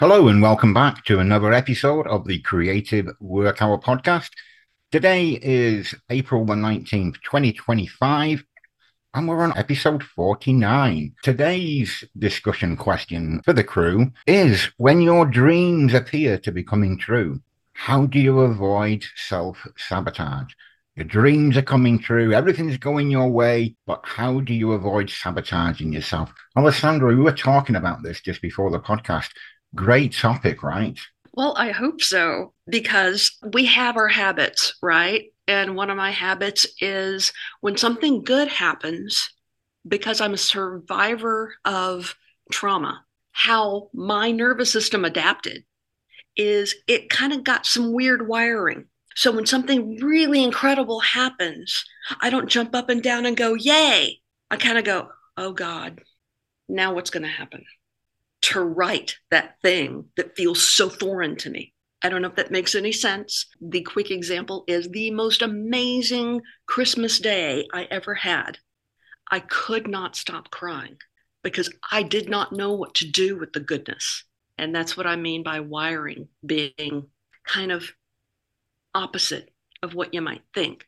Hello and welcome back to another episode of the Creative Work Hour podcast. Today is April the 19th, 2025, and we're on episode 49. Today's discussion question for the crew is, when your dreams appear to be coming true, how do you avoid self-sabotage? Your dreams are coming true, everything's going your way, but how do you avoid sabotaging yourself? Alessandra, we were talking about this just before the podcast. Great topic, right? Well, I hope so, because we have our habits, right? And one of my habits is when something good happens, because I'm a survivor of trauma, how my nervous system adapted is it kind of got some weird wiring. So when something really incredible happens, I don't jump up and down and go, yay. I kind of go, oh God, now what's going to happen? To write that thing that feels so foreign to me. I don't know if that makes any sense. The quick example is the most amazing Christmas day I ever had. I could not stop crying because I did not know what to do with the goodness. And that's what I mean by wiring being kind of opposite of what you might think.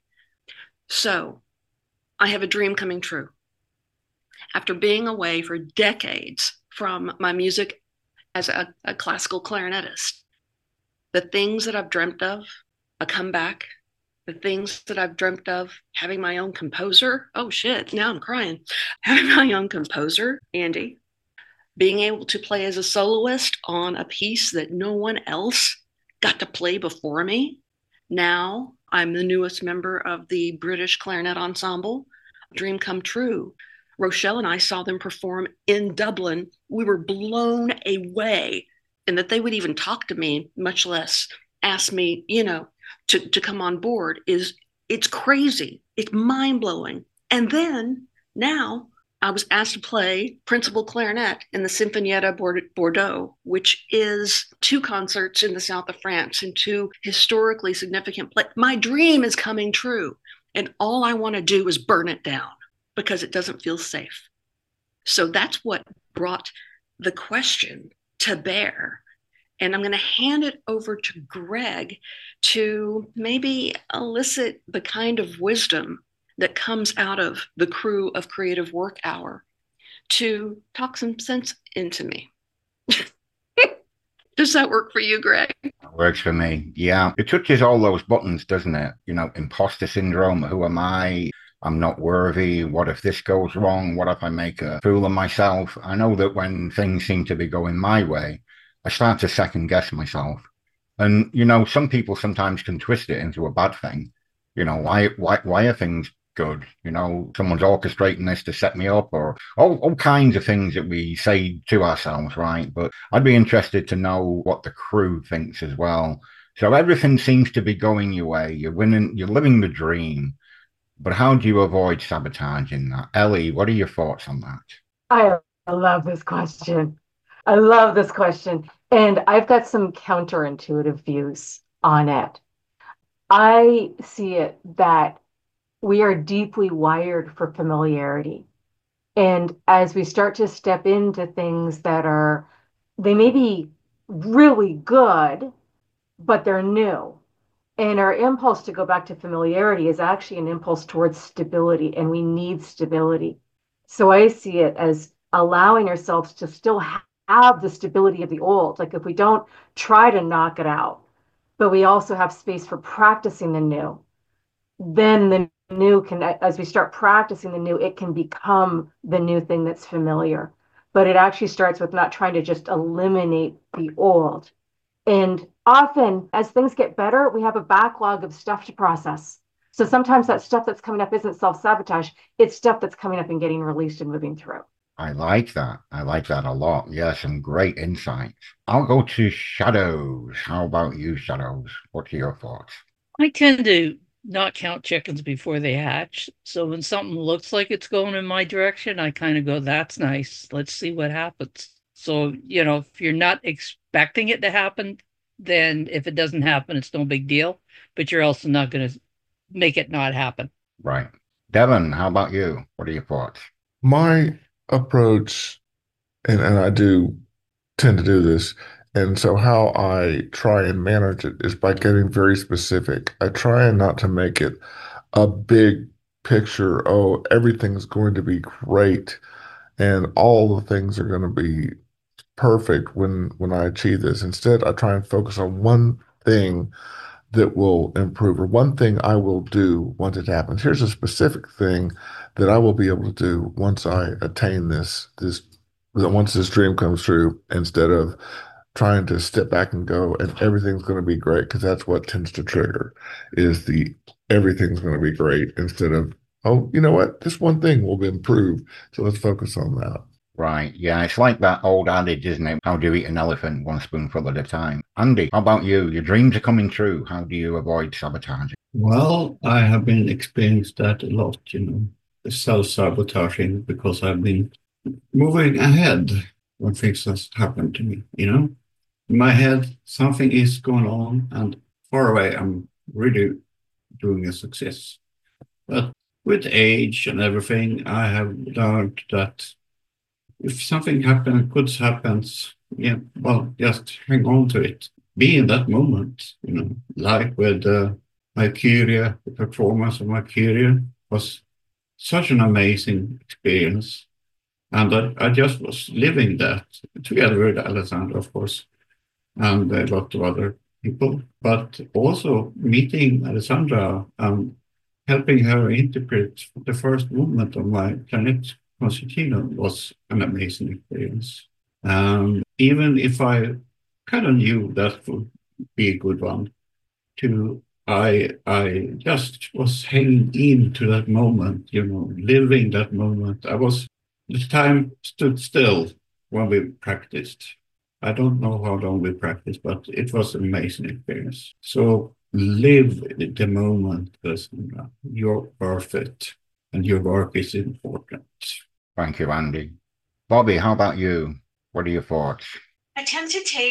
So I have a dream coming true. After being away for decades from my music as a classical clarinetist, the things that I've dreamt of, a comeback, the things that I've dreamt of having my own composer. Oh shit, now I'm crying. Having my own composer, Andy, being able to play as a soloist on a piece that no one else got to play before me. Now I'm the newest member of the British Clarinet Ensemble. Dream come true. Rochelle and I saw them perform in Dublin. We were blown away, and that they would even talk to me, much less ask me, to come on board it's crazy. It's mind blowing. And then now I was asked to play principal clarinet in the Sinfonietta Bordeaux, which is two concerts in the south of France and two historically significant places. My dream is coming true, and all I want to do is burn it down because it doesn't feel safe. So that's what brought the question to bear. And I'm going to hand it over to Greg to maybe elicit the kind of wisdom that comes out of the crew of Creative Work Hour to talk some sense into me. Does that work for you, Greg? Works for me. Yeah. It touches all those buttons, doesn't it? Imposter syndrome. Who am I? I'm not worthy. What if this goes wrong? What if I make a fool of myself? I know that when things seem to be going my way, I start to second guess myself. And, some people sometimes can twist it into a bad thing. Why are things good? Someone's orchestrating this to set me up, or all kinds of things that we say to ourselves, right? But I'd be interested to know what the crew thinks as well. So everything seems to be going your way. You're winning, you're living the dream. But how do you avoid sabotaging that? Ellie, what are your thoughts on that? I love this question. I love this question. And I've got some counterintuitive views on it. I see it that we are deeply wired for familiarity. And as we start to step into things they may be really good, but they're new. And our impulse to go back to familiarity is actually an impulse towards stability, and we need stability. So I see it as allowing ourselves to still have the stability of the old. Like if we don't try to knock it out, but we also have space for practicing the new, then the new can, as we start practicing the new, it can become the new thing that's familiar. But it actually starts with not trying to just eliminate the old. And often, as things get better, we have a backlog of stuff to process. So sometimes that stuff that's coming up isn't self-sabotage, it's stuff that's coming up and getting released and moving through. I like that. I like that a lot. Yeah, some great insights. I'll go to Shadows. How about you, Shadows? What are your thoughts? I tend to not count chickens before they hatch. So when something looks like it's going in my direction, I kind of go, that's nice. Let's see what happens. So, if you're not expecting it to happen, then if it doesn't happen, it's no big deal. But you're also not going to make it not happen. Right. Devin, how about you? What are your thoughts? My approach, and I do tend to do this, And so how I try and manage it is by getting very specific. I try and not to make it a big picture, oh, everything's going to be great and all the things are going to be perfect when I achieve this. Instead, I try and focus on one thing that will improve or one thing I will do once it happens. Here's a specific thing that I will be able to do once I attain once this dream comes true, instead of trying to step back and go and everything's going to be great, because that's what tends to trigger is the everything's going to be great instead of, oh, you know what, this one thing will improve, so let's focus on that. Right. Yeah, it's like that old adage, isn't it? How do you eat an elephant one spoonful at a time? Andy, how about you? Your dreams are coming true. How do you avoid sabotaging? Well, I have been experienced that a lot, the self-sabotaging, because I've been moving ahead when things has happened to me, In my head, something is going on, and far away, I'm really doing a success. But with age and everything, I have learned that if something good happens, yeah, well, just hang on to it. Be in that moment, like with my career, the performance of my career was such an amazing experience. And I just was living that together with Alessandra, of course, and a lot of other people, but also meeting Alessandra and helping her interpret the first movement of my Clarinet Concertino was an amazing experience. Even if I kind of knew that would be a good one, I just was hanging into that moment, living that moment. The time stood still when we practiced. I don't know how long we practiced, but it was an amazing experience. So live the moment, Cassandra. You're perfect, and your work is important. Thank you, Andy. Bobby, how about you? What are your thoughts? I tend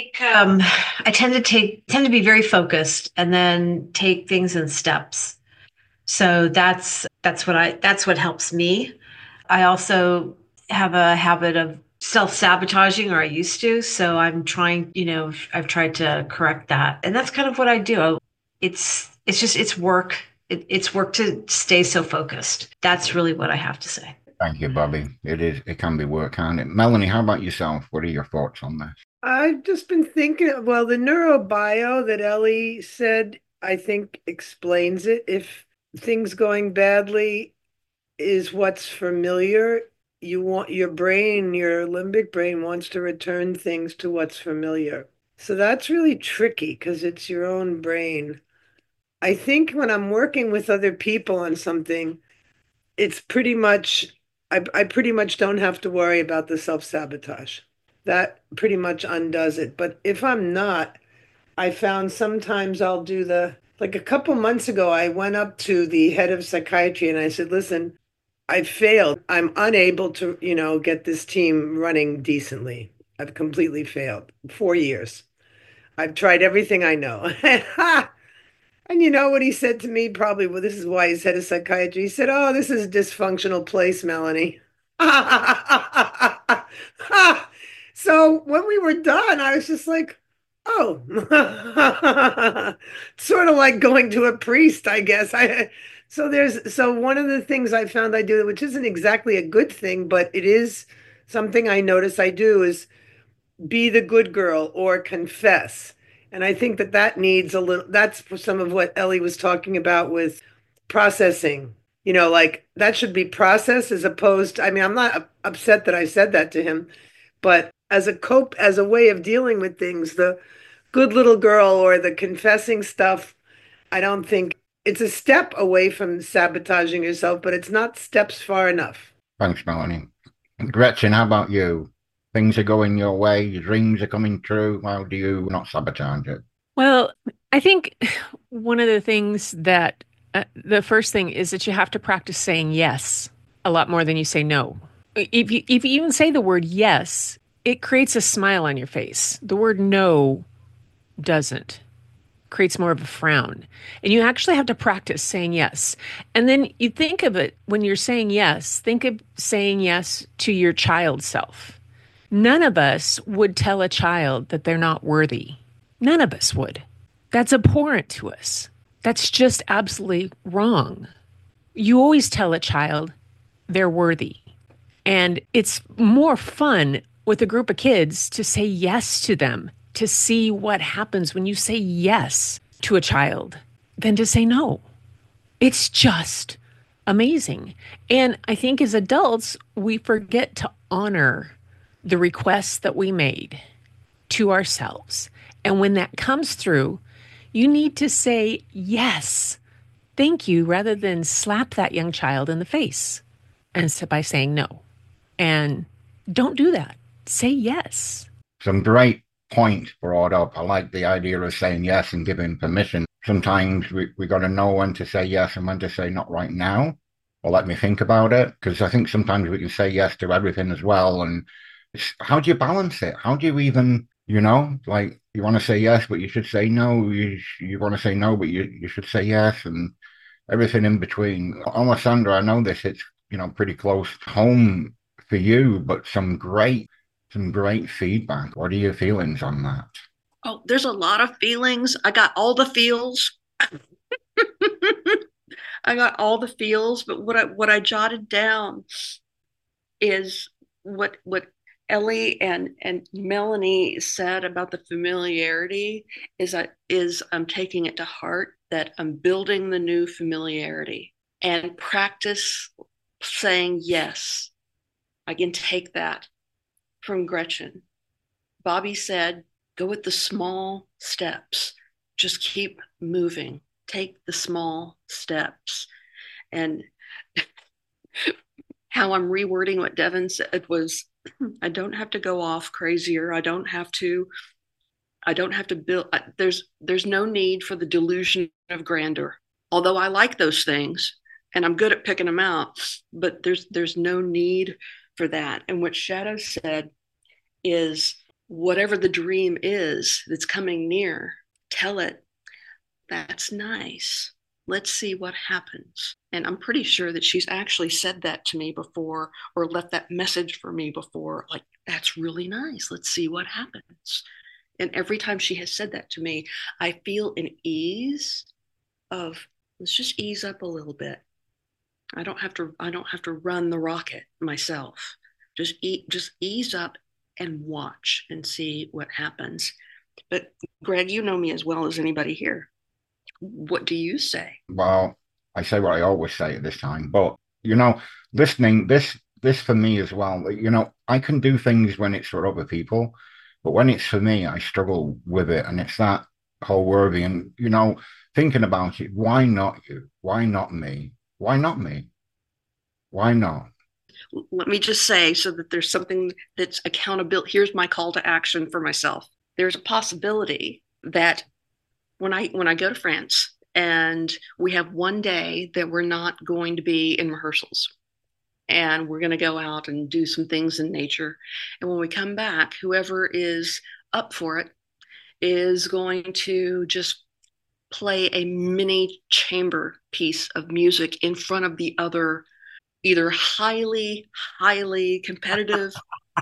to be very focused and then take things in steps. So that's what helps me. I also have a habit of self-sabotaging, or I used to. So I'm trying, I've tried to correct that. And that's kind of what I do. It's work. It's work to stay so focused. That's really what I have to say. Thank you, Bobby. It can be work, can't it? Melanie, how about yourself? What are your thoughts on this? I've just been thinking, the neurobio that Ellie said, I think explains it. If things going badly is what's familiar, your limbic brain wants to return things to what's familiar. So that's really tricky because it's your own brain. I think when I'm working with other people on something, it's pretty much, I pretty much don't have to worry about the self-sabotage. That pretty much undoes it. But if I'm not, I found sometimes I'll do like a couple months ago, I went up to the head of psychiatry and I said, listen, I failed. I'm unable to, get this team running decently. I've completely failed. 4 years. I've tried everything I know. And you know what he said to me? Probably, well, this is why he's head of psychiatry. He said, oh, this is a dysfunctional place, Melanie. So when we were done, I was just like, oh, sort of like going to a priest, I guess. So one of the things I found I do, which isn't exactly a good thing, but it is something I notice I do, is be the good girl or confess. And I think that needs that's some of what Ellie was talking about with processing. Like that should be processed as opposed to, I'm not upset that I said that to him, but as a way of dealing with things, the good little girl or the confessing stuff, I don't think it's a step away from sabotaging yourself, but it's not steps far enough. Thanks, Melanie. Gretchen, how about you? Things are going your way, your dreams are coming true. How do you not sabotage it? Well, I think one of the things that the first thing is that you have to practice saying yes a lot more than you say no. If you even say the word yes, it creates a smile on your face. The word no doesn't. Creates more of a frown. And you actually have to practice saying yes. And then you think of it when you're saying yes, think of saying yes to your child self. None of us would tell a child that they're not worthy. None of us would. That's abhorrent to us. That's just absolutely wrong. You always tell a child they're worthy. And it's more fun with a group of kids to say yes to them, to see what happens when you say yes to a child than to say no. It's just amazing. And I think as adults, we forget to honor the requests that we made to ourselves. And when that comes through, you need to say yes, thank you, rather than slap that young child in the face and by saying no. And don't do that. Say yes. Some great points brought up. I like the idea of saying yes and giving permission. Sometimes we got to know when to say yes and when to say not right now, or let me think about it. Because I think sometimes we can say yes to everything as well. And how do you balance it? How do you even, like you want to say yes, but you should say no. You want to say no, but you should say yes, and everything in between. Alessandra, I know this, it's, pretty close home for you, but some great feedback. What are your feelings on that? Oh, there's a lot of feelings. I got all the feels. I got all the feels, but what I jotted down is what Ellie and Melanie said about the familiarity is I'm taking it to heart, that I'm building the new familiarity and practice saying yes. I can take that from Gretchen. Bobby said, go with the small steps. Just keep moving. Take the small steps. And how I'm rewording what Devin said was, I don't have to go off crazier. I don't have to build. There's no need for the delusion of grandeur. Although I like those things and I'm good at picking them out, but there's no need for that. And what Shadow said is, whatever the dream is that's coming near, tell it, that's nice. Let's see what happens. And I'm pretty sure that she's actually said that to me before, or left that message for me before, like, that's really nice. Let's see what happens. And every time she has said that to me, I feel an ease of, let's just ease up a little bit. I don't have to run the rocket myself. Just ease up and watch and see what happens. But Greg, you know me as well as anybody here. What do you say? Well, I say what I always say at this time, but listening, this for me as well, I can do things when it's for other people, but when it's for me, I struggle with it. And it's that whole worthy, and thinking about it, why not you? Why not me? Why not me? Why not? Let me just say, so that there's something that's accountable. Here's my call to action for myself. There's a possibility that when I go to France and we have one day that we're not going to be in rehearsals and we're going to go out and do some things in nature. And when we come back, whoever is up for it is going to just play a mini chamber piece of music in front of the other, either highly competitive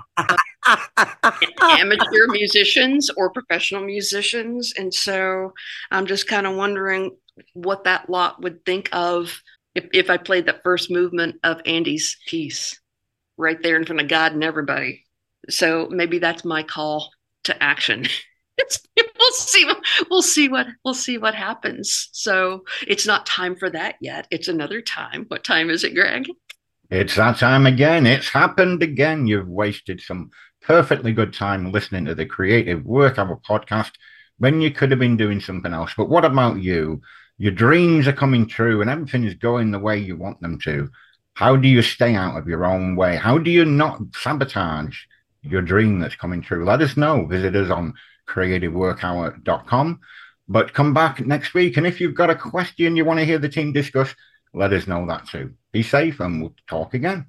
amateur musicians or professional musicians. And so I'm just kind of wondering what that lot would think of if I played the first movement of Andy's piece right there in front of God and everybody. So maybe that's my call to action. We'll see what happens. So it's not time for that yet. It's another time. What time is it, Greg? It's that time again. It's happened again. You've wasted some perfectly good time listening to the Creative Work Hour podcast when you could have been doing something else. But what about you? Your dreams are coming true and everything is going the way you want them to. How do you stay out of your own way? How do you not sabotage your dream that's coming true? Let us know. Visit us on creativeworkhour.com. But come back next week. And if you've got a question you want to hear the team discuss, let us know that too. Be safe and we'll talk again.